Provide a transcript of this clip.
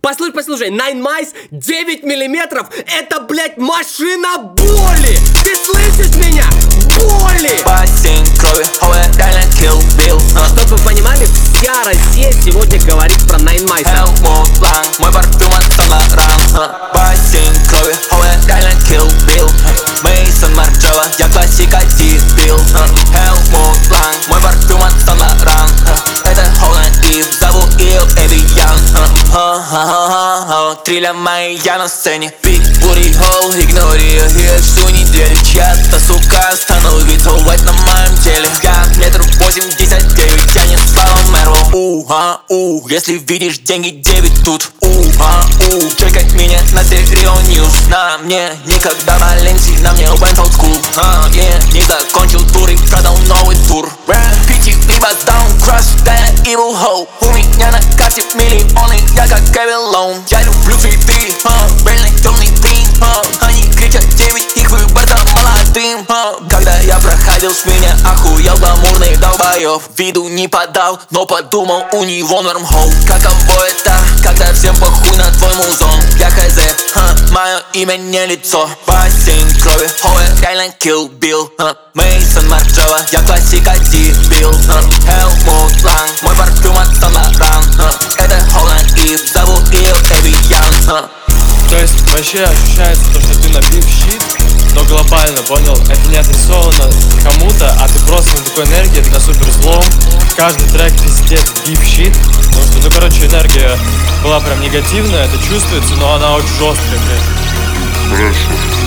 Послушай, Nine Mice 9 миллиметров, это, блядь, машина боли! Ты слышишь меня? Боли! Бассейн крови, реально Kill Bill. Чтоб вы понимали, вся Россия сегодня говорит про Nine Mice. Helmut Lang, мой парфюм от Saint Laurent. Бассейн крови, реально Kill Bill. Мейсон Марджелло, я классика дебил. Helmut Lang, мой парфюм от Saint Laurent. Это Холланд Ив, зову ее Эвиян. Трилля мои, я на сцене. Big booty hole, игнорируя ее всю неделю. Чья-то сука становится white на моем теле. Я 1,89 м, я не Слава Мервел. Если видишь деньги, 9 тут. Чекать меня на Serial News. На мне никогда Валенсий, на мне went old school. Не закончил тур и продал новый тур. Пяти либо down, crush that evil hoe. У меня на карте миллионы, я как Кевиллоун. Я люблю цветы, реально темный дым. Они кричат 9, их выбор молодым. Когда я проходил с меня, охуел гламурный долбоёб. Виду не подал, но подумал, у него норм хоу. Каково это, когда всем похуй на твой музон? Я хз, мое имя не лицо. Бассейн крови, реально Kill Bill. Мейсон Марджелло, я классика дебил. Helmut Lang, мой парфюм от Saint Laurent. Это Холланд Ив, зову ее Эвиян. То есть вообще ощущается то, что ты на биф-щит, но глобально, понял? Это не адресовано кому-то, а ты просто на такой энергии, ты на супер злом. Каждый трек пиздец биф-щит. Потому что, энергия была прям негативная, это чувствуется, но она очень жесткая, блядь. Хорошо.